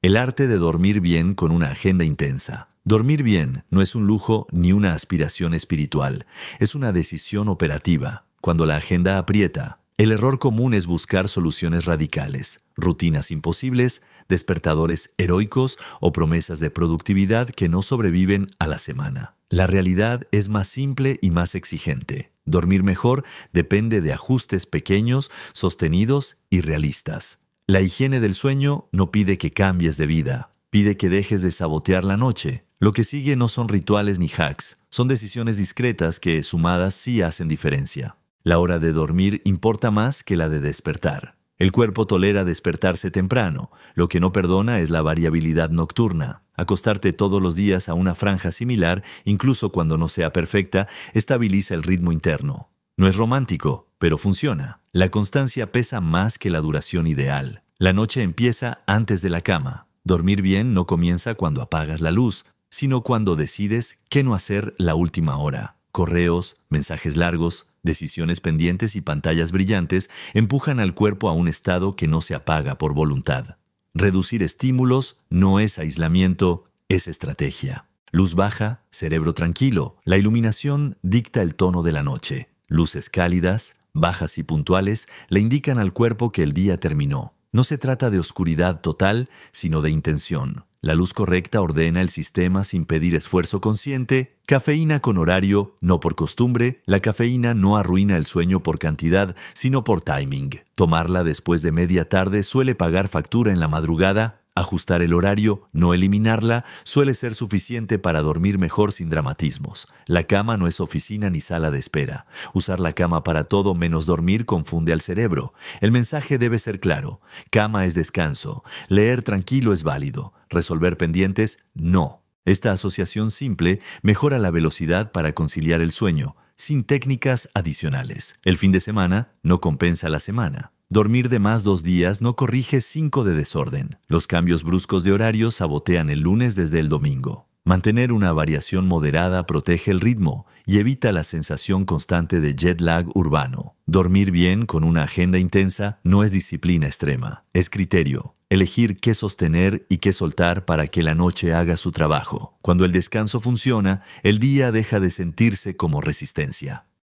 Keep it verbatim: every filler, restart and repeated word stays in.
El arte de dormir bien con una agenda intensa. Dormir bien no es un lujo ni una aspiración espiritual, es una decisión operativa. Cuando la agenda aprieta, el error común es buscar soluciones radicales, rutinas imposibles, despertadores heroicos o promesas de productividad que no sobreviven a la semana. La realidad es más simple y más exigente. Dormir mejor depende de ajustes pequeños, sostenidos y realistas. La higiene del sueño no pide que cambies de vida, pide que dejes de sabotear la noche. Lo que sigue no son rituales ni hacks, son decisiones discretas que, sumadas, sí hacen diferencia. La hora de dormir importa más que la de despertar. El cuerpo tolera despertarse temprano, lo que no perdona es la variabilidad nocturna. Acostarte todos los días a una franja similar, incluso cuando no sea perfecta, estabiliza el ritmo interno. No es romántico, pero funciona. La constancia pesa más que la duración ideal. La noche empieza antes de la cama. Dormir bien no comienza cuando apagas la luz, sino cuando decides qué no hacer la última hora. Correos, mensajes largos, decisiones pendientes y pantallas brillantes empujan al cuerpo a un estado que no se apaga por voluntad. Reducir estímulos no es aislamiento, es estrategia. Luz baja, cerebro tranquilo. La iluminación dicta el tono de la noche. Luces cálidas, bajas y puntuales le indican al cuerpo que el día terminó. No se trata de oscuridad total, sino de intención. La luz correcta ordena el sistema sin pedir esfuerzo consciente. Cafeína con horario, no por costumbre. La cafeína no arruina el sueño por cantidad, sino por timing. Tomarla después de media tarde suele pagar factura en la madrugada. Ajustar el horario, no eliminarla, suele ser suficiente para dormir mejor sin dramatismos. La cama no es oficina ni sala de espera. Usar la cama para todo menos dormir confunde al cerebro. El mensaje debe ser claro. Cama es descanso. Leer tranquilo es válido. Resolver pendientes, no. Esta asociación simple mejora la velocidad para conciliar el sueño, sin técnicas adicionales. El fin de semana no compensa la semana. Dormir de más dos días no corrige cinco de desorden. Los cambios bruscos de horario sabotean el lunes desde el domingo. Mantener una variación moderada protege el ritmo y evita la sensación constante de jet lag urbano. Dormir bien con una agenda intensa no es disciplina extrema, es criterio. Elegir qué sostener y qué soltar para que la noche haga su trabajo. Cuando el descanso funciona, el día deja de sentirse como resistencia.